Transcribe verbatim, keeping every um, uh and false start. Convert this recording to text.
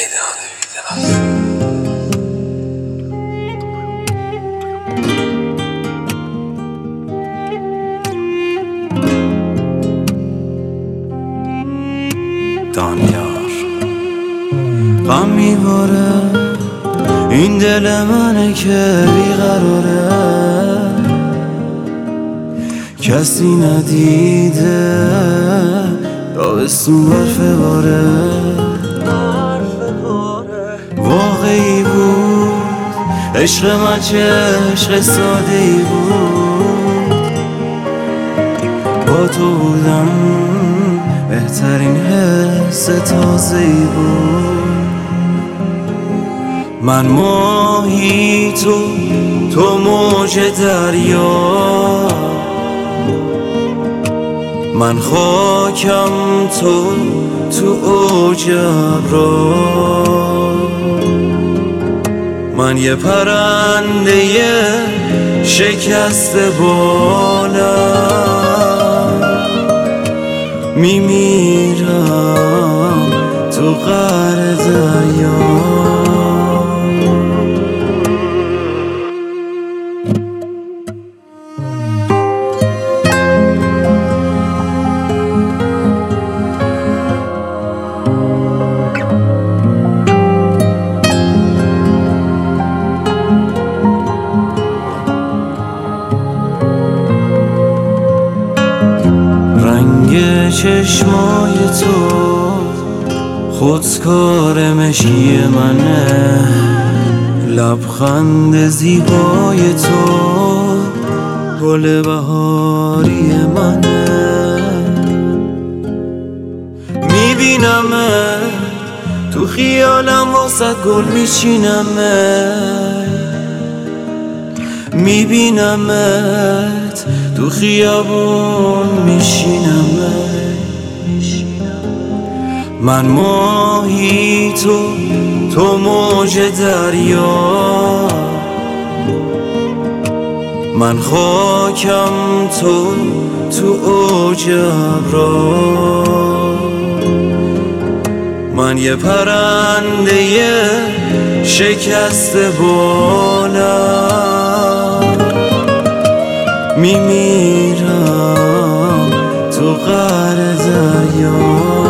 دانیار غم میباره این دل منه که بیقراره، کسی ندیده تابستون برفه باره. واقعی بود عشق من، چه عشق ساده ای بود. با تو بودم بهترین حس تازه ای بود. من ماهی تو، تو موج دریا، من خاکم تو، تو اوج ابرار. من یه پرنده شکست بالم، میمیرم تو قعر دریا. رنگ چشمای تو خودکار مشکی منه، لبخند زیبای تو گل بهاری منه. میبینمه تو خیالم واسه گل میچینمه، میبینمت تو خیابون میشینمه. من ماهی تو، تو موج دریا، من خاکم تو، تو اوج ابرار. من یه پرنده شکست بالم، میمیرم تو قعر دریا.